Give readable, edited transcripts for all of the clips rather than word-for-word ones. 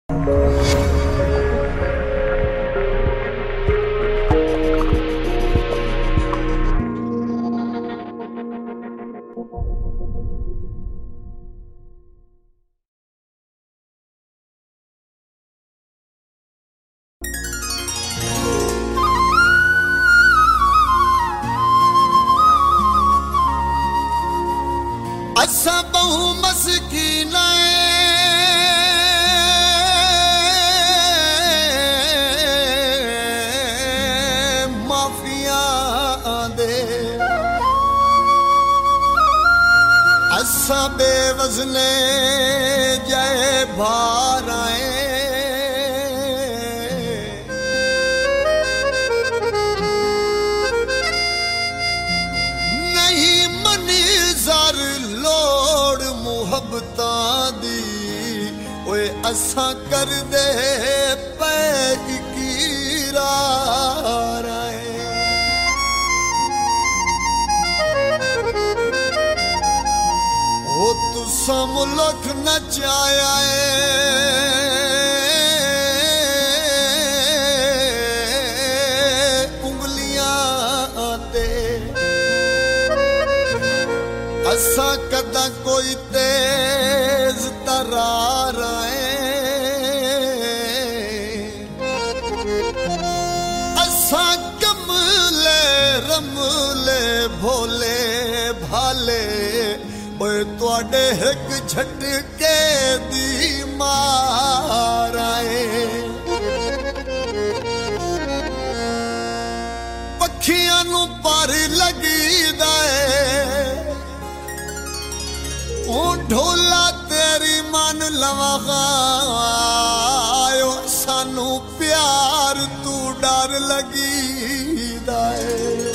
असा बहु मस्कीन माफिया दे असा बेवजने जय भार नहीं मनी जर लोड़ मुहब्बतां दी ओए असा कर दे पे इकीरार ओ तुसा मुल्क नचाया उंगलियां ते असा कदा कोई तेज तरार असा कमले रमले भोले भाले ओए तुआडे एक झटके दी मार पखियां नू पर लगी दाए ओ ढोला तेरी मन लवायो सानू प्यार तू डर लगी दाए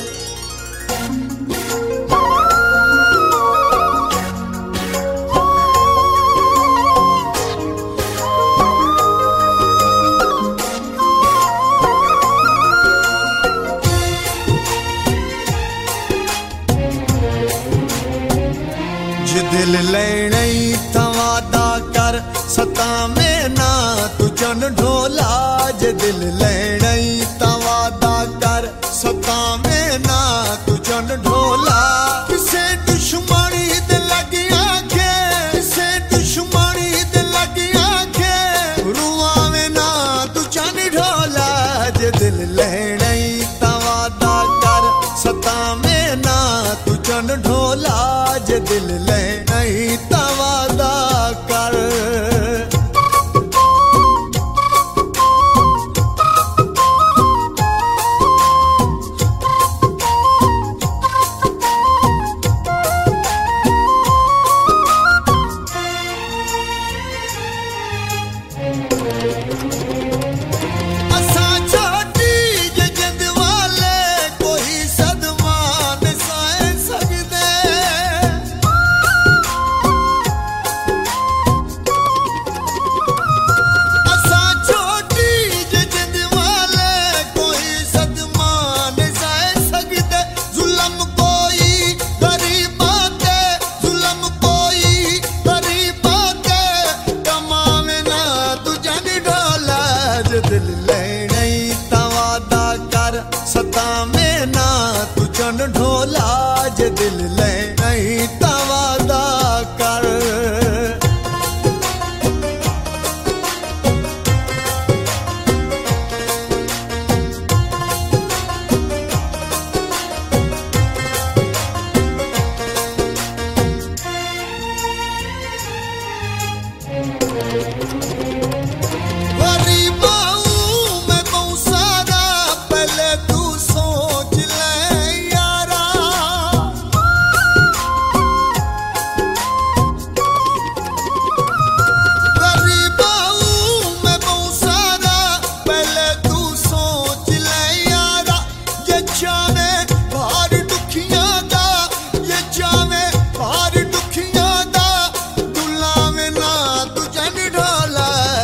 दिल लेने तवादा कर सता में ना तू चन ढोला जे दिल लेने तवादा कर सता में ना तू चन ढोला किसे दुश्मनी दे लगी आंखे किसे दुश्मनी दे लगी आंखे रुआ में ना तू चन ढोला जे दिल लेने तवादा कर सता में ना तू चन ढोला जे दिल ले नहीं तवादा कर असा छोटी जे जिंद वाले कोई सदमा न सह सकदे असा छोटी जे जिंद वाले कोई सदमा न सह सकदे जुल्म कोई गरीबां ते जुल्म कोई गरीबां ते कमावे ना तू जन ढोला जे दिल लेने तवादा कर सता में ना तू चन ढोला जे दिल लेने तवादा कर गरीबाऊ में बहुत सारा पहले तू सोच ले यारा गरीबाऊ में बहुत सारा पहले तू सोच ले यारा ये चावे भार दुखियां दा ये चावे भार दुखियां दा दुला में ना तू जन ढोला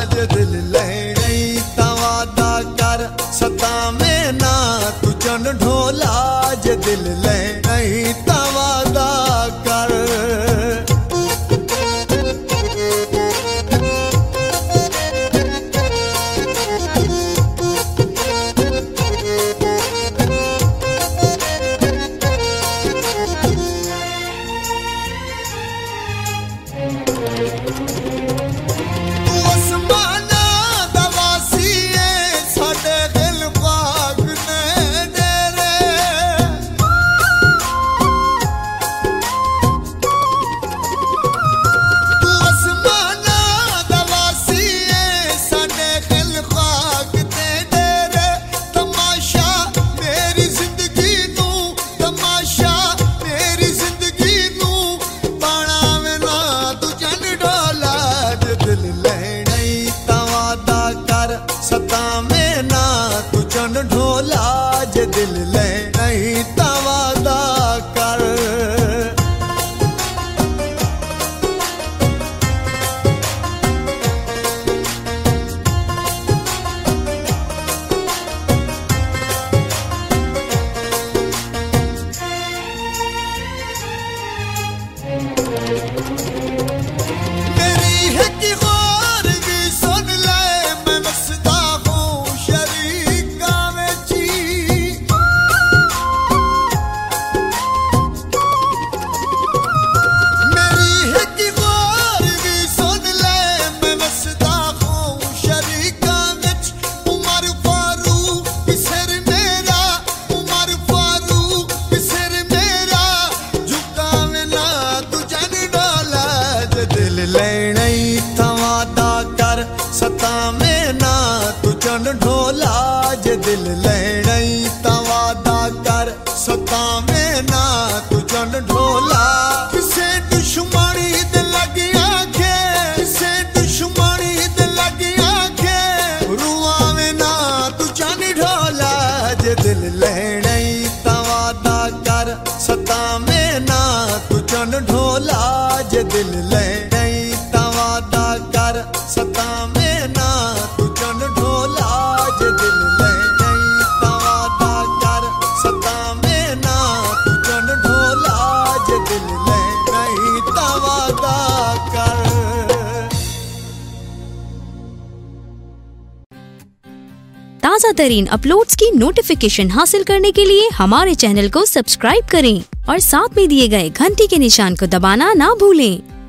ढोला जे दिल लैणई ता वादा कर सतावें ना तू चन ढोला किसे दुश्मनी दे लगी आखे किसे दुश्मनी दे लगी आखे रुआवें ना तू चन ढोला जे दिल लैणई ता वादा कर सतावें ना तू चन ढोला जे दिल लैणई ता वादा कर सतावें ना तू चन ढोला जे दिल लैणई ता वादा कर सतावें ना तू चन ढोला जे दिल लैणई ता वादा कर। ताज़ा तरीन अपलोड्स की नोटिफिकेशन हासिल करने के लिए हमारे चैनल को सब्सक्राइब करें और साथ में दिए गए घंटी के निशान को दबाना ना भूलें।